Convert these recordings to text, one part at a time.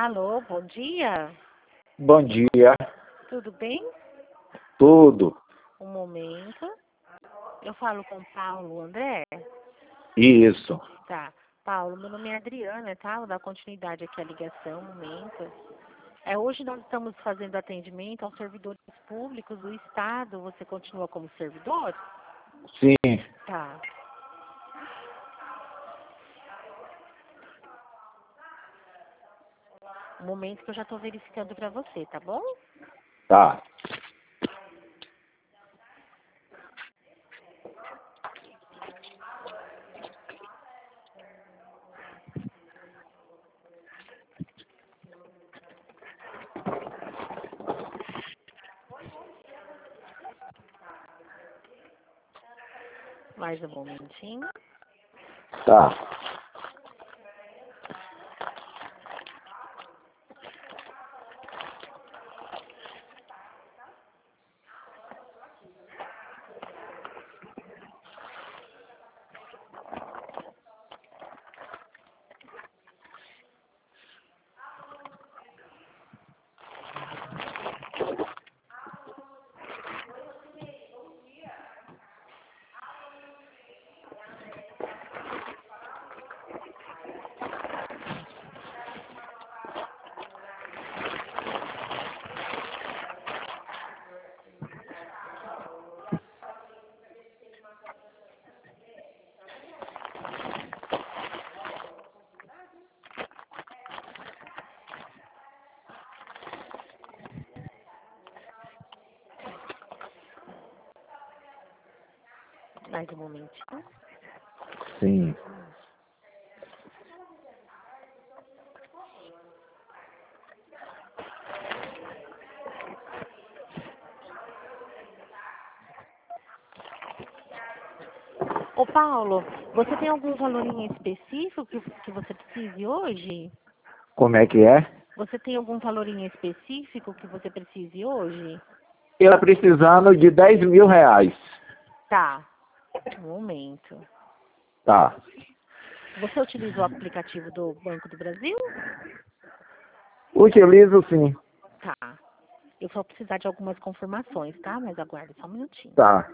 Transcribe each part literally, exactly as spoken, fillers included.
Alô, bom dia. Bom dia, Tudo bem? tudo. Um momento. Eu falo com Paulo André? Isso. Tá. Paulo, meu nome é Adriana, tá? Vou dar continuidade aqui à ligação, um momento. É, hoje nós estamos fazendo atendimento aos servidores públicos do Estado. Você continua como servidor? Sim, Tá. Um momento que eu já estou verificando para você, tá bom? tá. Mais um momentinho. Tá. Mais um momentinho. Sim. Ô, Paulo, você tem algum valor em específico que, que você precise hoje? Como é que é? Você tem algum valor em específico que você precise hoje? Ela precisando de dez mil reais. Tá. Um momento. Tá. Você utiliza o aplicativo do Banco do Brasil? Utilizo sim. Tá. Eu vou precisar de algumas confirmações, tá? Mas aguarde só um minutinho. Tá.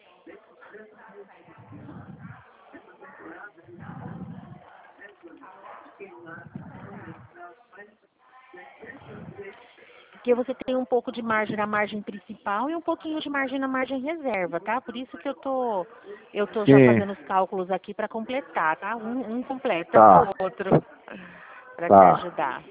Porque você tem um pouco de margem na margem principal e um pouquinho de margem na margem reserva, tá? Por isso que eu tô, eu tô já Sim. fazendo os cálculos aqui para completar, tá? Um, um completa Tá. o outro para te Tá. ajudar.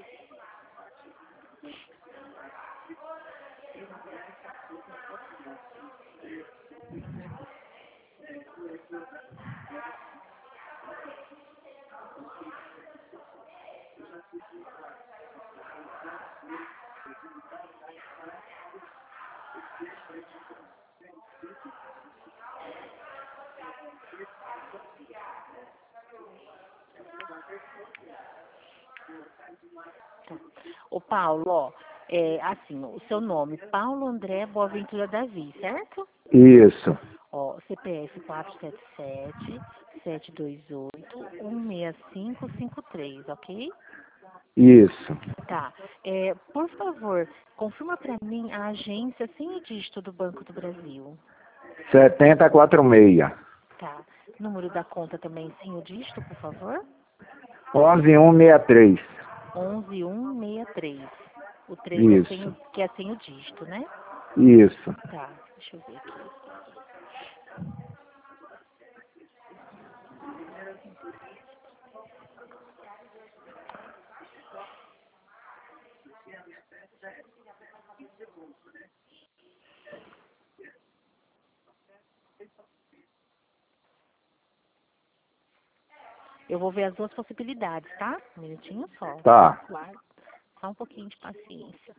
Tá. Ô, Paulo, ó, é assim, o seu nome, Paulo André Boaventura Davi, certo? Isso. Ó, C P F quatro sete sete, sete dois oito, um seis cinco cinco três, ok? Isso. Tá. É, por favor, confirma para mim a agência sem o dígito do Banco do Brasil. Setenta quatro meia. Tá. Número da conta também sem o dígito, por favor? Onze um meia três. onze um seis três. O três é sem, Isso. o- que é sem o dígito, né? Isso. Tá, deixa eu ver aqui. Eu vou ver as duas possibilidades, tá? Um minutinho só. Tá. Guarda. Só um pouquinho de paciência.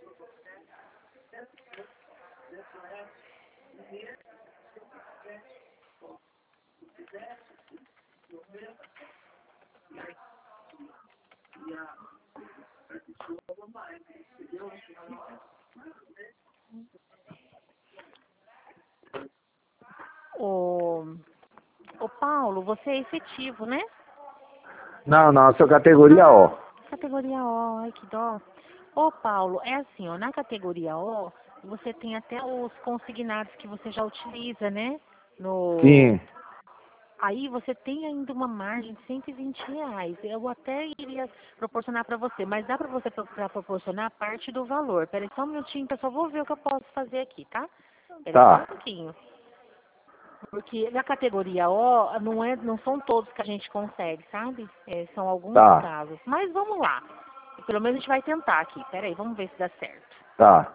Ô, ô Paulo, você é efetivo, né? Não, não, eu sou categoria O. Categoria O, ai que dó. Ô Paulo, é assim, ó, na categoria O, você tem até os consignados que você já utiliza, né? No... Sim. Aí você tem ainda uma margem de cento e vinte reais. Eu até iria proporcionar para você, mas dá para você pro- pra proporcionar parte do valor. Peraí só um minutinho que eu só vou ver o que eu posso fazer aqui, tá? Peraí só um Tá, pouquinho. Porque na categoria O, não, é, não são todos que a gente consegue, sabe? É, são alguns tá, casos. Mas vamos lá. Pelo menos a gente vai tentar aqui. Peraí, vamos ver se dá certo. tá.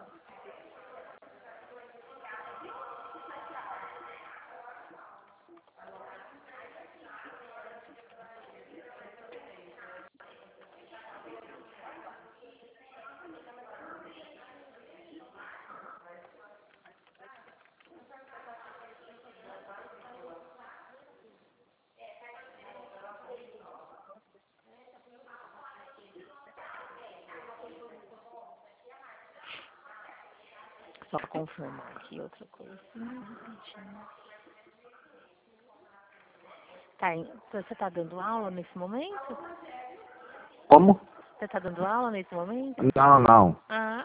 Só pra confirmar aqui outra coisa. Rapidinho. Tá, em- você tá dando aula nesse momento? Como? Você tá dando aula nesse momento? Não, não. Ah.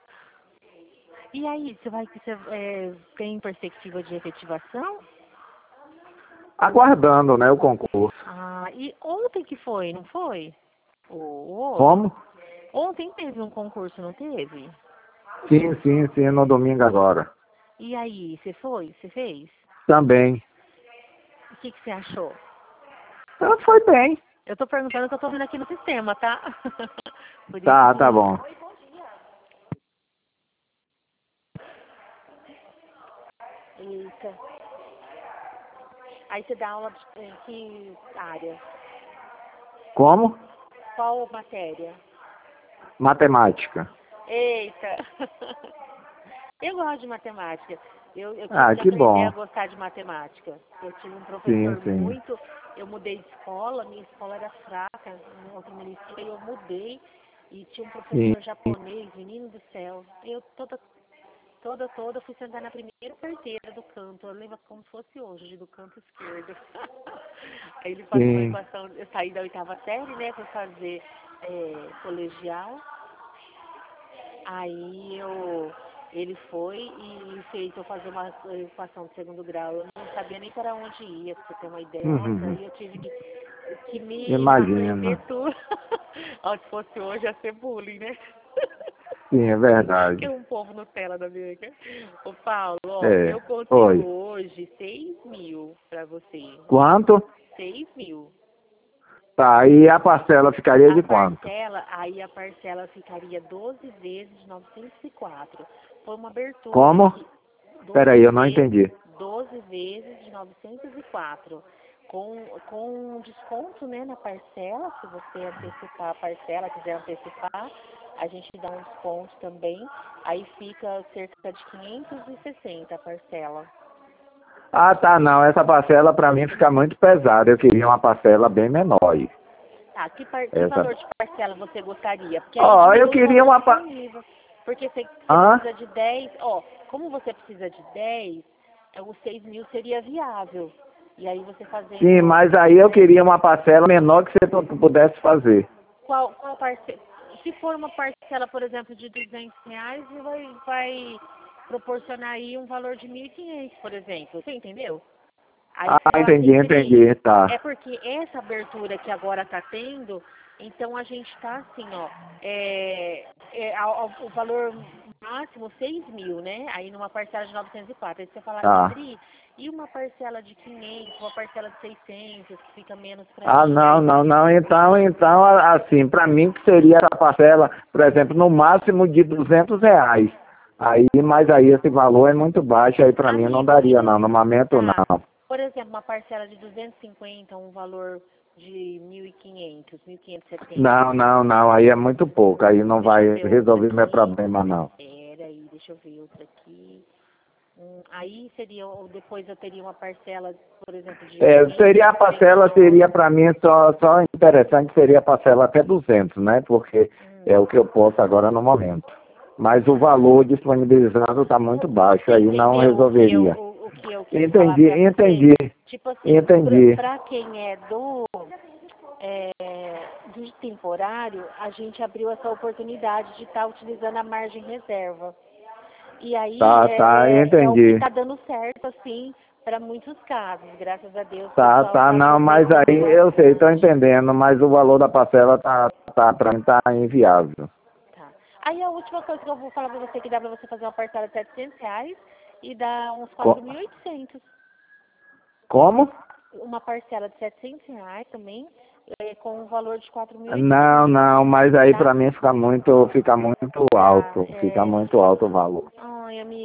E aí, você vai você é, tem perspectiva de efetivação? Aguardando, né, o concurso. Ah, e ontem que foi, não foi? Ou hoje? Como? Ontem teve um concurso, não teve? Sim, sim, sim, no domingo agora. E aí, você foi? Você fez? Também. O que, que você achou? Então, foi bem. Eu tô perguntando o que eu tô vendo aqui no sistema, tá? Por isso Tá, tá que... bom. Eita. Aí você dá aula de em que área? Como? Qual matéria? Matemática. Eita! Eu gosto de matemática. Eu, eu tive Ah, que que aprender a bom. gostar de matemática. Eu tive um Sim, professor sim. muito... Eu mudei de escola, minha escola era fraca, no outro município, e eu mudei. E tinha um Sim. professor japonês, menino do céu. Eu toda, toda, toda fui sentar na primeira carteira do canto. Eu lembro como se fosse hoje, do canto esquerdo. Aí ele passou a Sim. equação... Eu saí da oitava série, né, para fazer é, colegial. Aí eu, ele foi e fez eu fazer uma equação de segundo grau. Eu não sabia nem para onde ia, pra você ter uma ideia. Nossa, Uhum. aí eu tive que, que me aprender Imagina. tudo. Ó, se fosse hoje ia ser bullying, né? Sim, é Que é verdade. um povo Nutella da Bianca. Ô Paulo, ó, É. eu consigo Oi. hoje seis mil pra você. Quanto? Seis mil. Tá, e a parcela ficaria A de quanto? parcela, aí a parcela ficaria doze vezes de novecentos e quatro. Foi uma abertura Como? que doze Peraí, eu não vezes, entendi. doze vezes de novecentos e quatro. Com, com desconto, né, na parcela, se você antecipar a parcela, quiser antecipar, a gente dá um desconto também. Aí fica cerca de quinhentos e sessenta a parcela. Ah, tá, não. Essa parcela pra mim fica muito pesada. Eu queria uma parcela bem menor aí. Tá, que, par, que Essa. valor de parcela você gostaria? Porque aí Ó, eu diminui o queria valor uma pa... disponível. Porque você, você Hã? precisa de dez, ó, como você precisa de dez, é, os seis mil seria viável. E aí você Sim, fazendo, mas aí eu queria uma parcela menor que você pu- pudesse fazer. qual, qual parcela? Se for uma parcela, por exemplo, de duzentos reais, vai, vai proporcionar aí um valor de mil e quinhentos, por exemplo. Você entendeu? Aí Ah, eu entendi, atenderia isso. entendi, tá. É porque essa abertura que agora está tendo, então a gente está assim, ó, é, é, ao- ao- o valor máximo seis mil, né? Aí numa parcela de novecentos e quatro. Aí você fala, Tá. Adri, e uma parcela de quinhentos, uma parcela de seiscentos, que fica menos para Ah, mim? não, Aí, não, não. Então, então, a- assim, pra mim que seria essa parcela, por exemplo, no máximo de duzentos reais. Aí, mas aí esse valor é muito baixo, aí pra mim não amigo, e daria no, não, no momento tá, não. por exemplo, uma parcela de duzentos e cinquenta, um valor de mil e quinhentos, mil quinhentos e setenta. Não, não, não, aí é muito pouco, aí não Deixa vai eu ver resolver outra meu aqui. problema, não. Pera aí, deixa eu ver outra aqui. Hum, aí seria, ou depois eu teria uma parcela, por exemplo, de É, seria a cem, cento parcela, e seria nove. para mim só, só interessante, seria a parcela até duzentos, né? Porque Hum. é o que eu posso agora no momento. Mas o valor disponibilizado está muito baixo, Você aí não entendeu o que eu, resolveria. o, o que eu quis falar Entendi, pra você? entendi, Tipo assim, entendi. para quem é do, é, do temporário, a gente abriu essa oportunidade de estar utilizando a margem reserva. E aí Tá, tá, é, é, é o que entendi. está dando certo, assim, para muitos casos. Graças a Deus, o Tá, pessoal tá, está não, mas aproveitando aí eu sei, estou bastante. entendendo, mas o valor da parcela tá, tá para mim tá inviável. Tá. Aí a última coisa que eu vou falar para você, que dá para você fazer uma parcela de setecentos reais e dá uns Co- quatro mil e oitocentos. Como? Uma parcela de setecentos reais também, é, com um valor de quatro mil e Não, oitocentos, não, mas aí tá? para mim fica muito, fica muito Tá, alto, fica é... muito alto o valor. Ai, amiga.